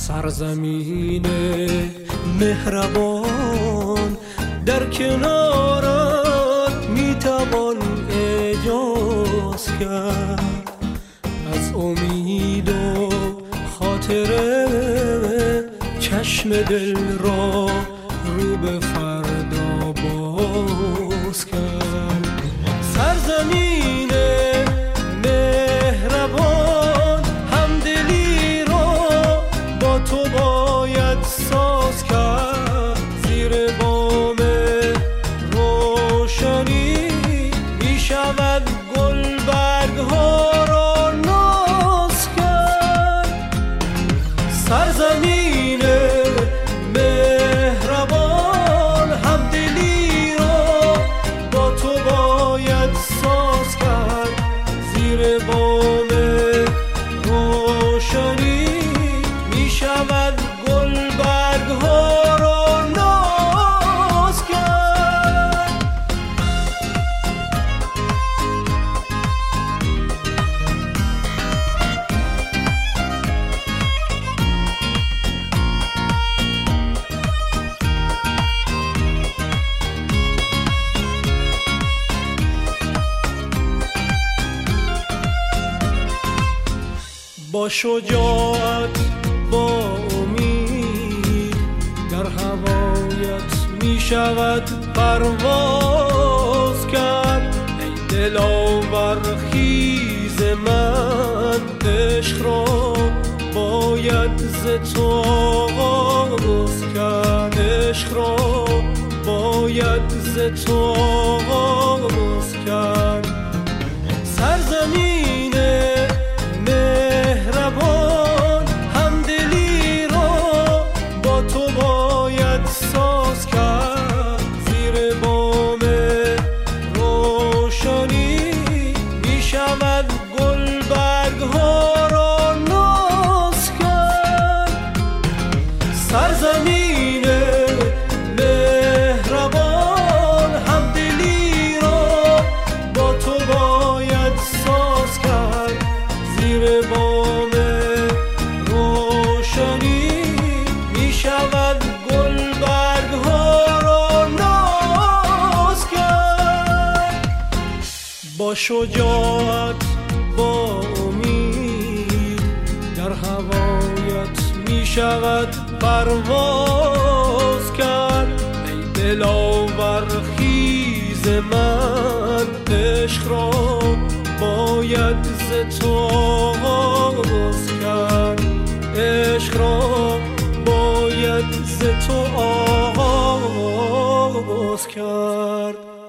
سرزمین مهربان در کنارت میتوان اعجاز کرد، از امید و خاطره چشم دل را رو به فردا باز کرد. سرزمین مهربان همدلی را با تو باید ساز کرد، زیر بام روشنی می شود گل برگ ها را ناز کرد. سرزمین مهربان همدلی را با تو باید ساز کرد، زیر بام روشنی می شود گل برگ ها را ناز کرد. با شجاعت با امید در هوایت می شود پرواز کرد. ای دلاور خیز من، عشق را باید ز تو آغاز کرد، عشق را باید ز تو آغاز کرد. سرزمین مهربان همدلی را با تو باید ساز کرد، زیر بام روشنی می شود گل برگ ها را ناز کرد. سرزمین مهربان همدلی را با تو باید ساز کرد، زیر بام روشنی می شود گل برگ ها را ناز کرد. با شجاعت با امید در هوایت می شود پرواز کرد. ای دلاور خیز من، عشق را باید ز تو آغاز کرد، عشق را باید ز تو آغاز کرد.